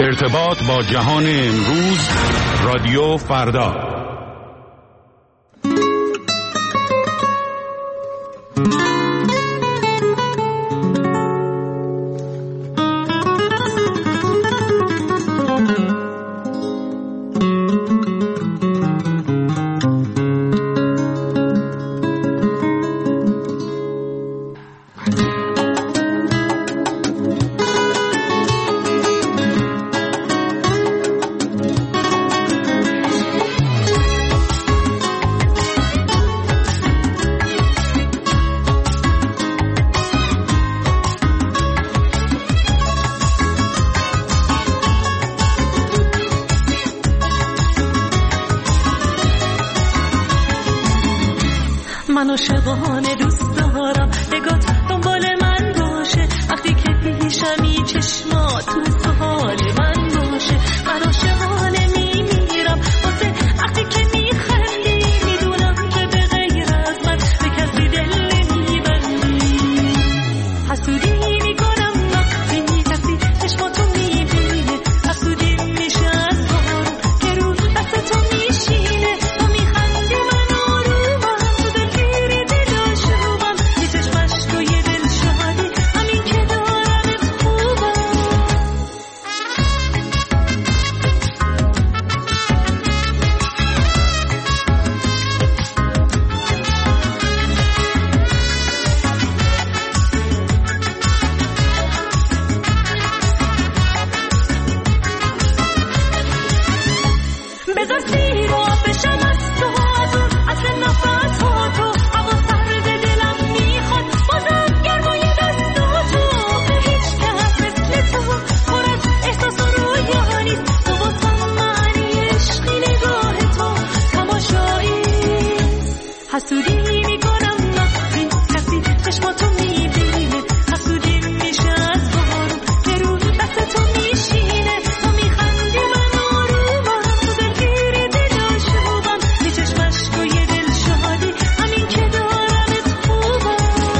ارتباط با جهان امروز، رادیو فردا. من عاشقانه دوست دارم نگات دنبال من باشه، وقتی که پیشمی چشمات تو سوال من باشه. من عاشقانه میمیرم واسه وقتی که میخندی، میدونم که به غیر از من به کسی دل نمیبندی. حسودی میکنم وقتی کسی چشماتو میبینه، حسودی میشه از بارون که رو دست تو میشینه. تو میخندی من آرومم، تو دلگیری دلاشوبم، یه چشمش تو یه دل شادی، همین که دارمت خوبم. بذار سیر و بشم از تو، از اون اصل نفس ها تو، هوا سرد دلم میخواد بازم گرمای دستاتو. هیچ کس مثل تو پر از احساس و رویا نیست، تو واسم معنی عشقی نگاه تو تماشایی. حسودی میکنم وقتی کسی چشماتو میبینه، حسودی میشه از بارون که رو دست تو میشینه. تو میخندی من آرومم، تو دلگیری دلاشوبم، یه چشمش تو یه دل شادی، همین که دارمت خوبم.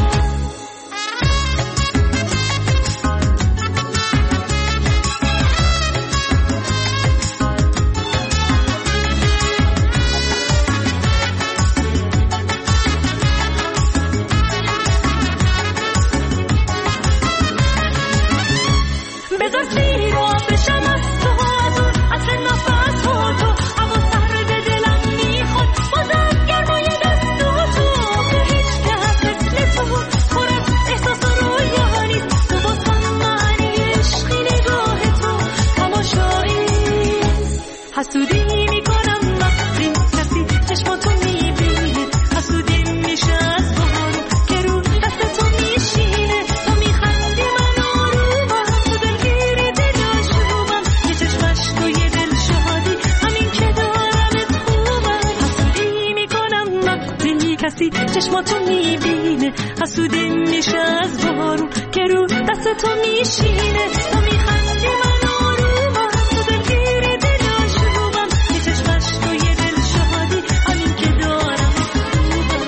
بذار سیر و بشم از تو، از اون اصل نفس ها تو، هوا سرد دلم میخواد بازم گرمای دستاتو. هیچ کس مثل تو پر از احساس و رویا نیست، تو واسم معنی عشقی نگاه تو تماشایی. حسودی میکنم وقتی کسی چشماتو میبینه، حسودی میشه از بارون که رو دست تو میشینه. تو میخندی من آرومم، تو دلگیری دلاشوبم، یه چشمش تو یه دل شادی، همین که دارمت خوبم. حسودی میکنم وقتی کسی چشماتو میبینه، حسودی میشه از بارون که رو دست تو میشینه. تو میخندی من آرومم، تو دلگیری دلاشوبم، یه چشمش تو یه دل شادی، همین که دارمت خوبم.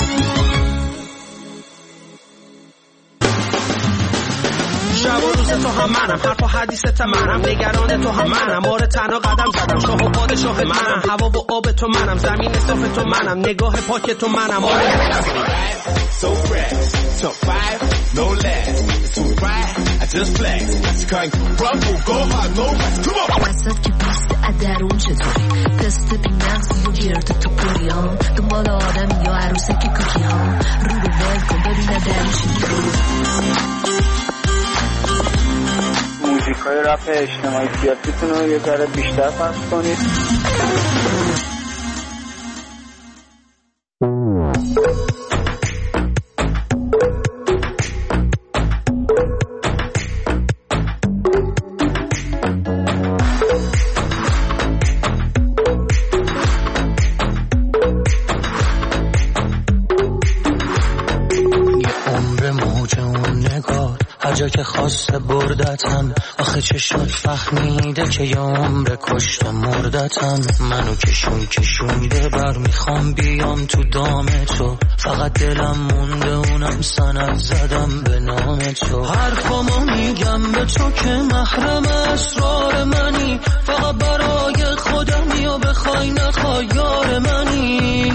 شب و روز تو هم منم، حرف و حدیثت منم، نگران تو هم منم، آره تنها قدم زدم، شاه و پادشاه منم، هوا و آب تو منم، زمین صاف تو منم، نگاه پاک تو منم، آره. So fresh, top 5, no less. It's too bright, I just flex. You can't rumble, go hard, no rest. Come on. وسط که بیست درون چطوری تست بی نقص و گرد تو پوری ها، دنبال آدم یا عروسک کوکی ها، رو رو ول کن ببینه درشی موزیکای رپ اجتماعی سیاسیتون رو یه ذره بیشتر پخش کنید. جا که خواسته بردتم، آخه چه شد فهمیده که یه عمر کشت و مردتم. منو کشون ببر، میخوام بیام تو دام تو، فقط دلم مونده اونم سند زدم به نام تو. حرفامو میگم به تو که محرم اسرار منی، فقط برای خودمی و بخوای نخوای یار منی.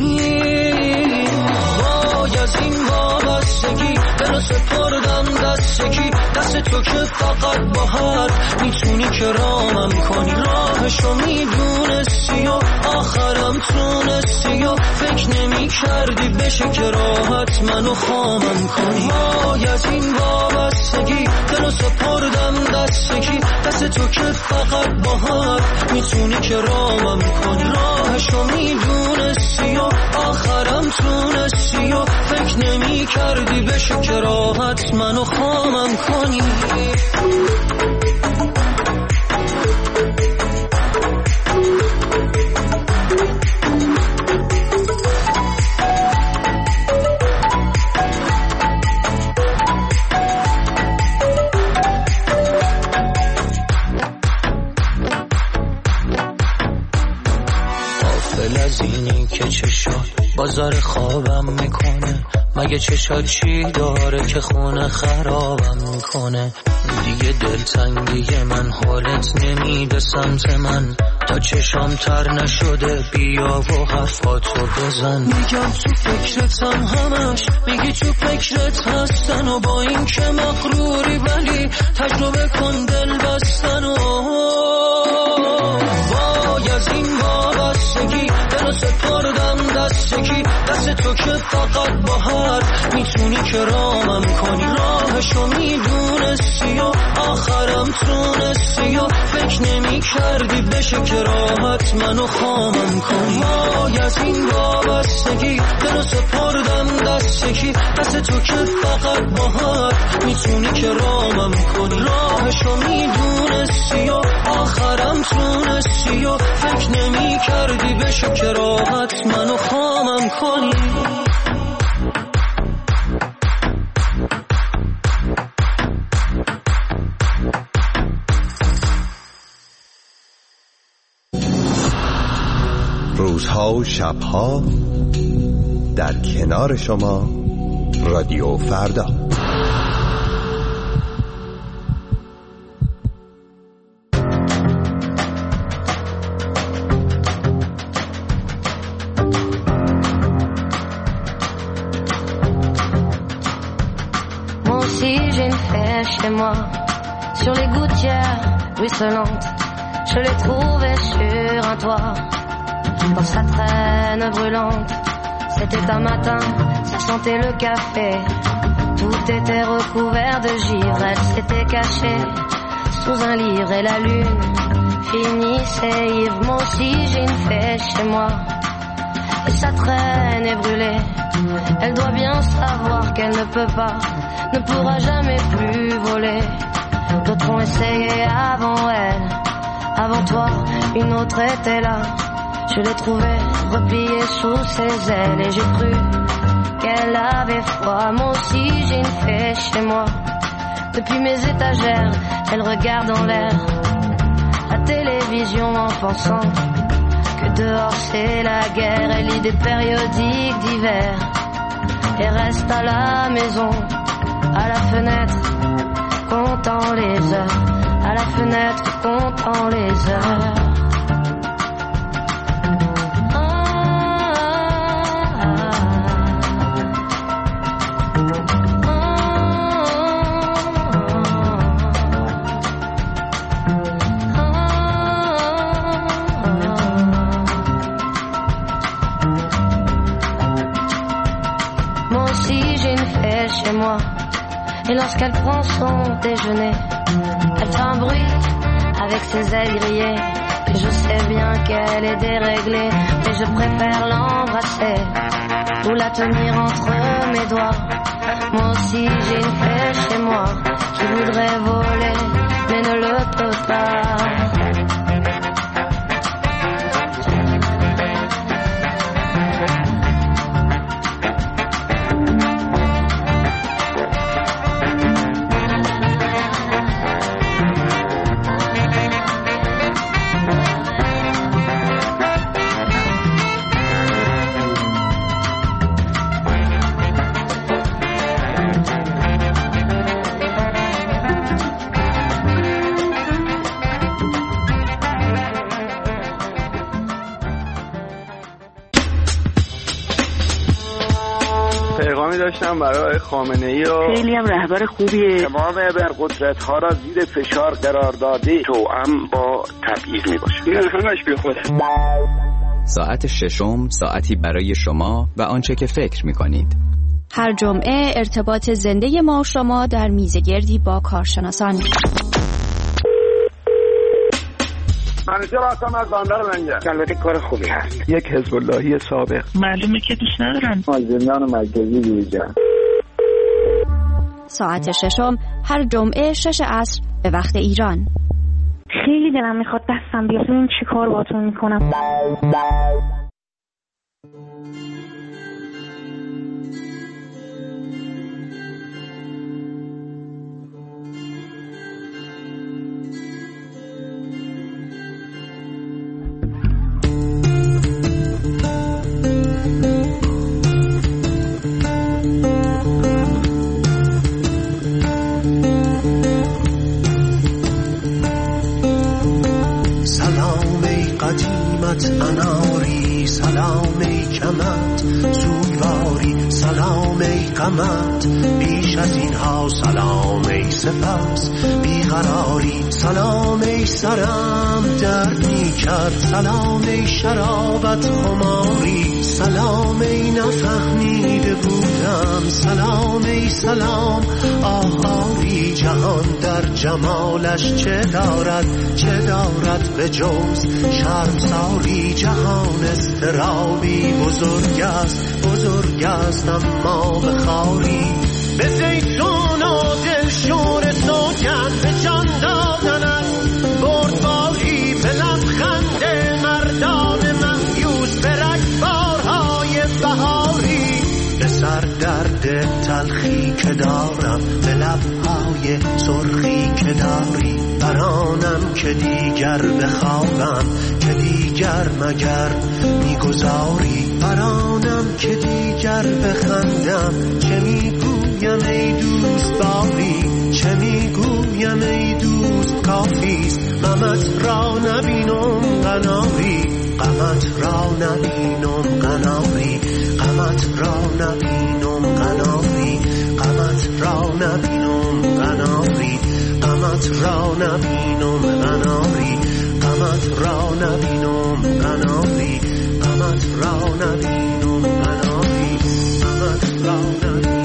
وای از این وابستگی دلو سپردم دستگی، دست تو که فقط با حرف میتونی که رامم کنی. راهشو میدونستی و آخرم تونستی و فکر نمی کردی بشه که راحت منو خامم کنی. وای از این وابستگی دلو سپردم دستگی، دست تو که فقط با حرف میتونی که رامم کنی. راهشو میدونستی و آخرم تونستی و فکر نمی کردی بشه که راحت منو خامم کنی. که چشات بازار خوابم میکنه، مگه چشات چی داره که خونه خرابم میکنه. دیگه دلتنگی من حالت نمیده سمت من، تا چشام تر نشده بیا و حرفاتو بزن. میگم تو فکرتم همش، میگی تو فکرت هستن و با این که مغروری ولی تجربه کن دل بستن. و وای از این وابستگی دلو سپردم دستگی، دست تو که فقط با حرف میتونی که رامم کنی. راهشو میدونستی و آخرم تونستی و فکر نمی کردی بشه که راحت منو خامم کنی. وای از این وابستگی دلو سپردم دستگی، دست تو که فقط با حرف میتونی که رامم کنی. راهشو میدونستی و آخرم تونستی و فکر نمی کردی بشه که راحت منو خامم کنی. روزها و شبها در کنار شما رادیو فردا. Moi aussi j'ai une fée chez moi, sur les gouttières ruisselantes, je l'ai trouvée sur un toit. Dans sa traîne brûlante, c'était un matin, ça sentait le café. Tout était recouvert de givre, elle s'était cachée sous un livre et la lune finissait ivre. Moi aussi j'ai une fée chez moi, et sa traîne est brûlée. Elle doit bien savoir qu'elle ne peut pas, ne pourra jamais plus voler. D'autres ont essayé avant elle, avant toi, une autre était là. Je l'ai trouvée repliée sous ses ailes et j'ai cru qu'elle avait froid. Moi aussi j'ai une fée chez moi, depuis mes étagères, elle regarde en l'air la télévision en pensant que dehors c'est la guerre. Elle lit des périodiques d'hiver et reste à la maison, à la fenêtre, comptant les heures, à la fenêtre, comptant les heures. Chez moi, et lorsqu'elle prend son déjeuner, elle fait un bruit avec ses ailes grillées, et je sais bien qu'elle est déréglée, mais je préfère l'embrasser ou la tenir entre mes doigts. Moi aussi j'ai une fée chez moi qui voudrait voler mais ne le peut pas. داشتم برای خامنه‌ای و خیلی هم رهبر خوبیه. تمام ابرقدرت‌ها را زیر فشار قرار داده توأم با تبعیض میباشه. این همش بی خوده. ساعت ششم ساعتی برای شما و آنچه که فکر می‌کنید. هر جمعه ارتباط زنده ما و شما در میزگردی با کارشناسان. منیجر هستم از بندر لنگر. البته کار خوبی هست. یک حزب اللهی سابق. معلومه که دوست ندارم. زندان مرکزی دیجا. ساعت ششم هر جمعه 6 عصر به وقت ایران. خیلی دلم میخواد دستم بیاد ببین چی کار باهاتون میکنم. اناری سلام ای کمت سوگواری سلام ای قمت بیش از اینها سلام ای سپس بیقراری سلام ای سرم درد می کرد سلام ای شرابت خماری سلام ای نفهمیده بودم سلام ای سلام آهاری جهان در جمالش چه دارد به جز شرمساری جهان استرابی بزرگ است اما بخاری به زیتون و دلشور سوگند به جان دادنت بردباری به لبخند مردان مهیوس به رگبارهای بهاری به سر درد تلخی که دارم به لبهای سرخی که داری برانم که دیگر بخوابم که دیگر مگر میگذاری برانم که دیگر بخندم چه میگویم ای دوست باری چه میگویم ای دوست کافیست غمت را نبینم قناری غمت را نبینم قناری غمت را نبینم قناری غمت را نبینم قناری غمت را نبینم قناری غمت را نبینم قناری غمت را نبینم قناری غمت را نبینم